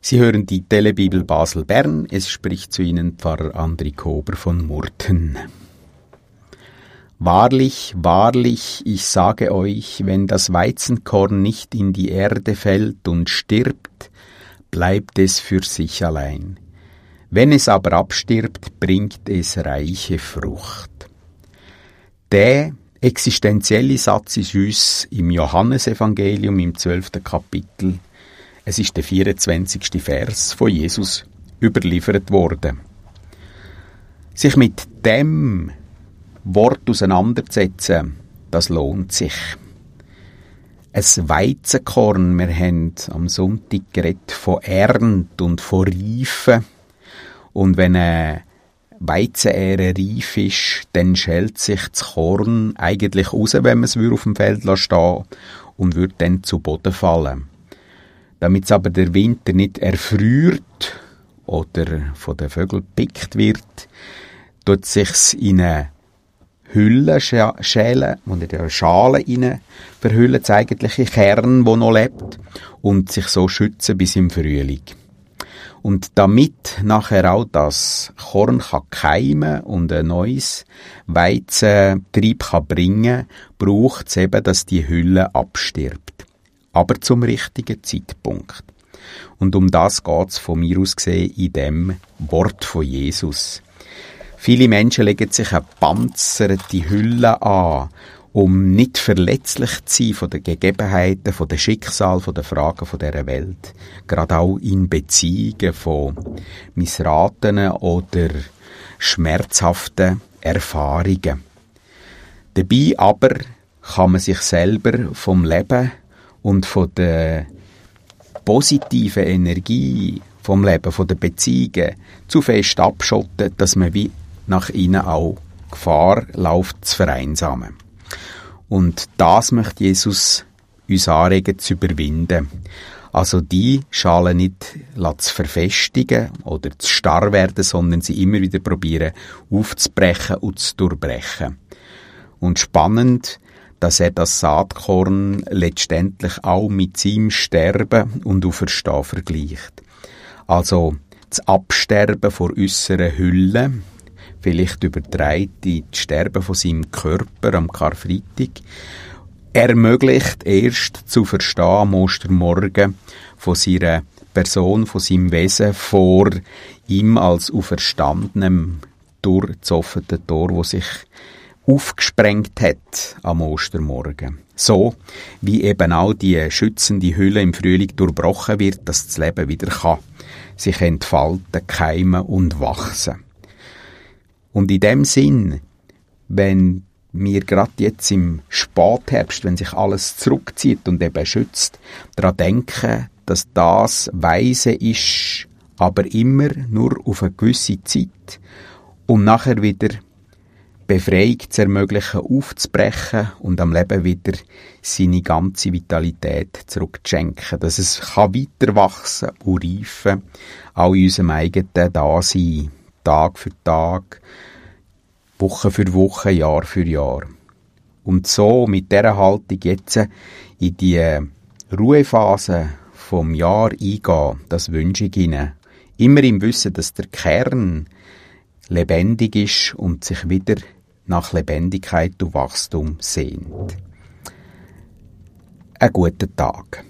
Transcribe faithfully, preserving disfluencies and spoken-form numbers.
Sie hören die Telebibel Basel-Bern. Es spricht zu Ihnen Pfarrer Andri Kober von Murten. Wahrlich, wahrlich, ich sage euch, wenn das Weizenkorn nicht in die Erde fällt und stirbt, bleibt es für sich allein. Wenn es aber abstirbt, bringt es reiche Frucht. Der existenzielle Satz ist uns im Johannesevangelium im zwölften Kapitel, es ist der vierundzwanzigste Vers von Jesus, überliefert worden. Sich mit dem Wort auseinanderzusetzen, das lohnt sich. Ein Weizenkorn, wir haben am Sonntag geredet von Ernte und von Reifen. Und wenn eine Weizenähre reif ist, dann schält sich das Korn eigentlich raus, wenn man es auf dem Feld stehen lässt, und würde dann zu Boden fallen. Damit es aber der Winter nicht erfriert oder von den Vögeln gepickt wird, tut es sich in eine Hülle schälen und in eine Schale rein verhüllen, das eigentliche Kern, wo noch lebt, und sich so schützen bis im Frühling. Und damit nachher auch das Korn kann keimen und ein neues Weizentrieb kann bringen, braucht es eben, dass die Hülle abstirbt. Aber zum richtigen Zeitpunkt. Und um das geht es von mir aus gesehen in dem Wort von Jesus. Viele Menschen legen sich eine panzerte Hülle an, um nicht verletzlich zu sein von den Gegebenheiten, von den Schicksal, von den Fragen von dieser Welt. Gerade auch in Beziehungen von missratenen oder schmerzhaften Erfahrungen. Dabei aber kann man sich selber vom Leben und von der positiven Energie vom Leben, von den Beziehungen zu fest abschotten, dass man wie nach innen auch Gefahr läuft, zu vereinsamen. Und das möchte Jesus uns anregen, zu überwinden. Also die Schale nicht zu verfestigen oder zu starr werden, sondern sie immer wieder probieren aufzubrechen und zu durchbrechen. Und spannend, dass er das Saatkorn letztendlich auch mit seinem Sterben und Auferstehen vergleicht. Also das Absterben vor äußeren Hülle, vielleicht übertreibt die das Sterben von seinem Körper am Karfreitag, ermöglicht erst zu verstehen am Ostermorgen von seiner Person, von seinem Wesen vor ihm als Auferstandenem durch das offene Tor, wo sich aufgesprengt hat am Ostermorgen. So, wie eben auch die schützende Hülle im Frühling durchbrochen wird, dass das Leben wieder kann sich entfalten, keimen und wachsen. Und in dem Sinn, wenn wir gerade jetzt im Spätherbst, wenn sich alles zurückzieht und eben schützt, daran denken, dass das weise ist, aber immer nur auf eine gewisse Zeit, um nachher wieder Befreiung zu ermöglichen, aufzubrechen und am Leben wieder seine ganze Vitalität zurückzuschenken. Dass es kann weiter wachsen und reifen, auch in unserem eigenen Dasein, Tag für Tag, Woche für Woche, Jahr für Jahr. Und so mit dieser Haltung jetzt in die Ruhephase vom Jahr eingehen, das wünsche ich Ihnen. Immer im Wissen, dass der Kern lebendig ist und sich wieder nach Lebendigkeit und Wachstum sehnt. Einen guten Tag.